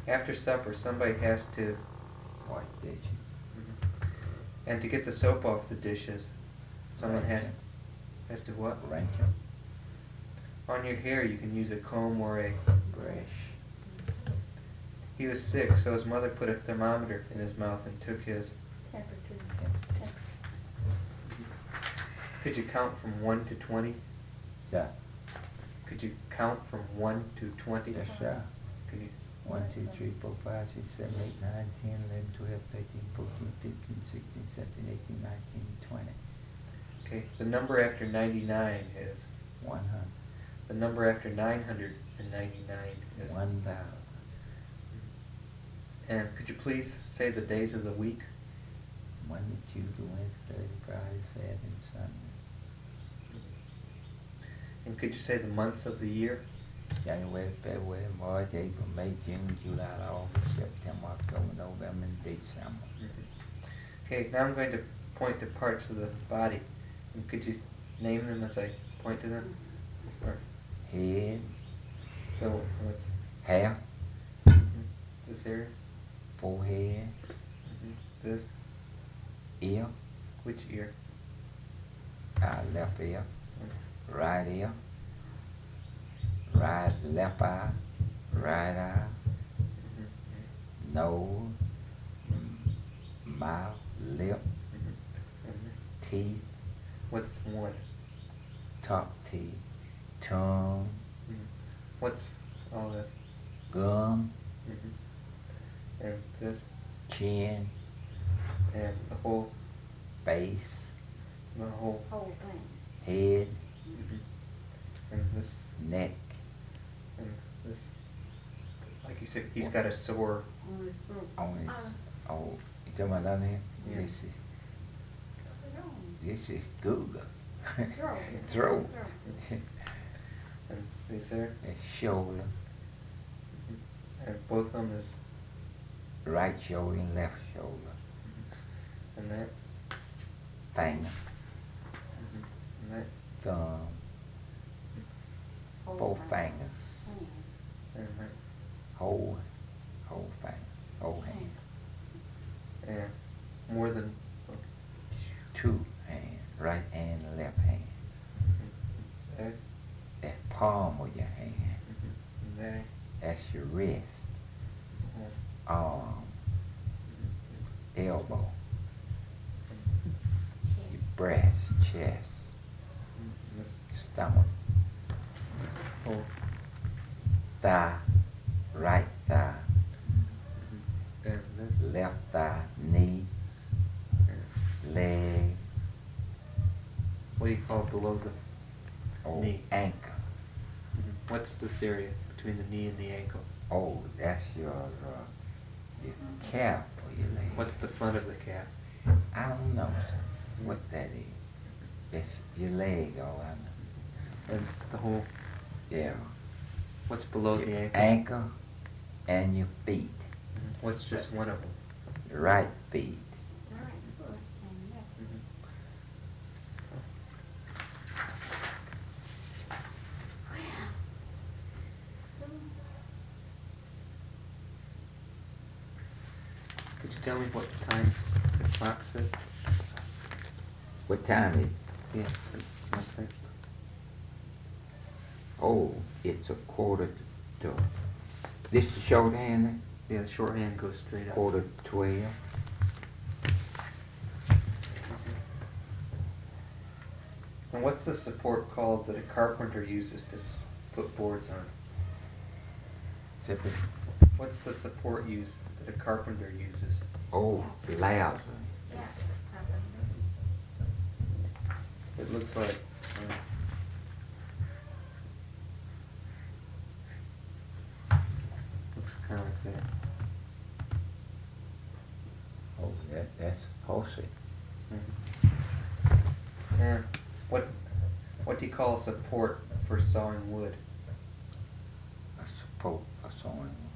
After supper, somebody has to, Wash dishes. and to get the soap off the dishes, someone Rinse has to what? Rinse them. On your hair, you can use a comb or a Brush. He was sick, so his mother put a thermometer in his mouth and took his. Temperature. Could you count from 1 to 20? Yeah. Could you count from 1 to 20? Yes, sir. Could you? 1, 2, 3, 4, 5, 6, 7, 8, 9, 10, 11, 12, 13, 14, 15, 16, 17, 18, 19, 20. Okay. The number after 99 is. 100. The number after 999 is. 1,000. And could you please say the days of the week? Monday, Tuesday, Wednesday, Thursday, Friday, Saturday, and Sunday. And could you say the months of the year? January, February, March, April, May, June, July, August, September, October, November, and December. Okay, now I'm going to point to parts of the body. And could you name them as I point to them? Or, Head, so what's hair, this area? forehead, This? ear, Which ear? left ear, right ear, right left eye, right eye, nose, mouth, lip, teeth, What's one? top teeth, tongue, What's all this? gum, And this? chin, And the whole? face, The whole? Whole thing. head, And this? neck, And this? Like you said, he's got a sore. On his throat. on his, oh, you talking about down here? Yeah. This is Google. Throat. Throat. And this there? His shoulder, And both of them is. right shoulder and left shoulder, And that? finger, And that? thumb, Whole four thing. fingers, Hand. And that? whole finger, whole hand, And more than. two hands, right hand and left hand. That? That's palm of your hand. And that? That's your wrist, arm, elbow, your breast, chest, This stomach, whole. thigh, right thigh, And this? left thigh, knee, leg, What do you call below the oh, knee? ankle. What's this area between the knee and the ankle? Oh, that's your calf or your leg. What's the front of the calf? I don't know what that is. It's your leg, all I know. And the whole. Yeah. What's below the Your ankle? ankle and your feet. What's just one of them? Your right feet. Right foot and left. Could you tell me what time the clock says? What time is it? Yeah. What's that? Oh, it's a quarter to. This the shorthand? Yeah, the shorthand goes straight up. Quarter to 12. And what's the support called that a carpenter uses to put boards on? Except it- What's the support used that a carpenter uses? Oh, ladder. Yeah. Happened. It looks like. Looks kind of like that. Oh, that's horsey. Yeah. What do you call support for sawing wood? A support, a sawing